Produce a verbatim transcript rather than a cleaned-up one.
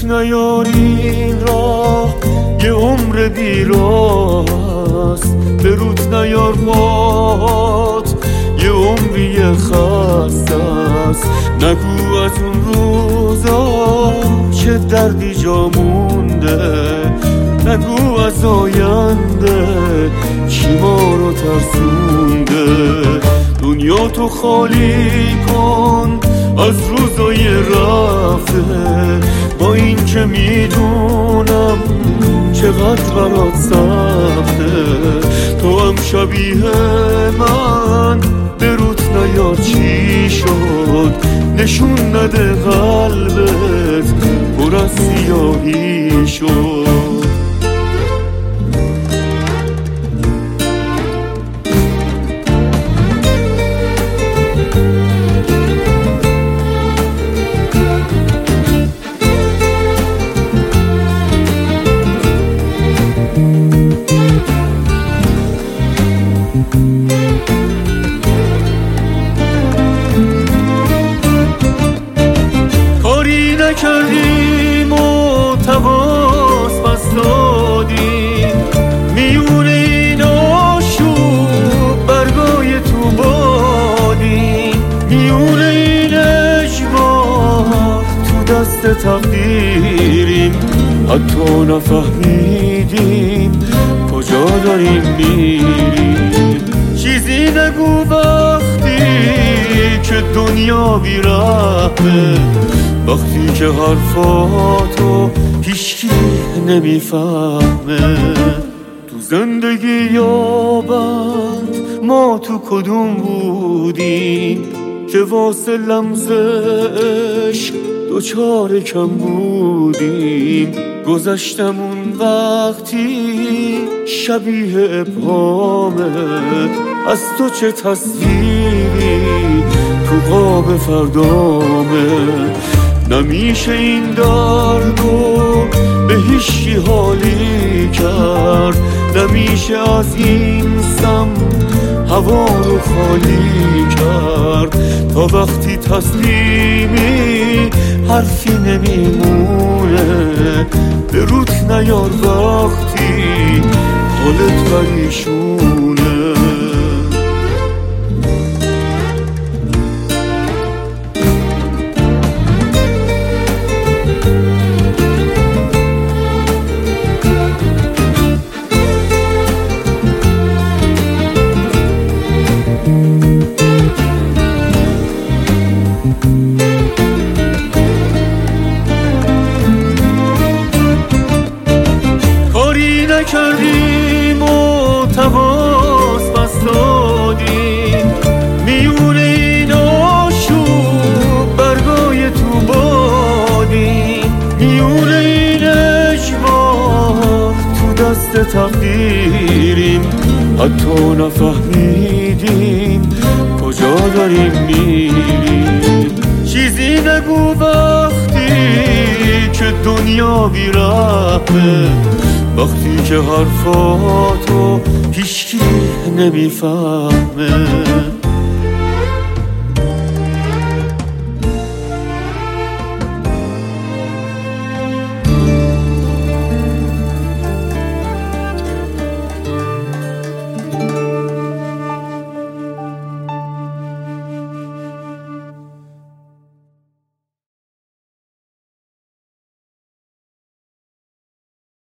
روت نیار این راه یه عمر بیراست، به روت نیار پات یه عمری خسته است. نگو از اون روزا چه دردی جا مونده، نگو از آینده چی ما رو ترسونده. دنیا تو خالی کن از روزای رفته، با این که میدونم چقدر برات سخته. تو هم شبیه من به روت نیار چی شد، نشون نده قلبت پر از سیاهی شد. کاری نکردیم و تواس بس دادیم، میون این آشوب برگای تو بادیم. میون این اجبار تو دست تقدیریم، حتی نفهمیدیم کجا داریم میریم. چیزی نگو وقتی که دنیا بی‌رحمه، وقتی که حرفاتو هیچکی نمیفهمه. تو زندگی یابند ما تو کدوم بودیم که واسه لمس عشق دوچار کم بودیم. گذشتمون وقتی شبیه ابهامه، از تو چه تصویری تو قاب فردامه. نمیشه این دردو به هیچی حالی کرد، نمیشه از این سم هوا رو خالی کرد. تا وقتی تسلیمی حرفی نمیمونه، به روت نیار وقتی حالت پریشونه. کاری نکردیم و تواس بس دادیم، میون این آشوب برگای تو بادیم. میون این اجبار تو دست تقدیریم، حتی نفهمیدیم کجا داریم میریم. چیزی نگو وقتی که دنیا بی‌رحمه، وقتی که حرفاتو هیچکی نمیفهمه.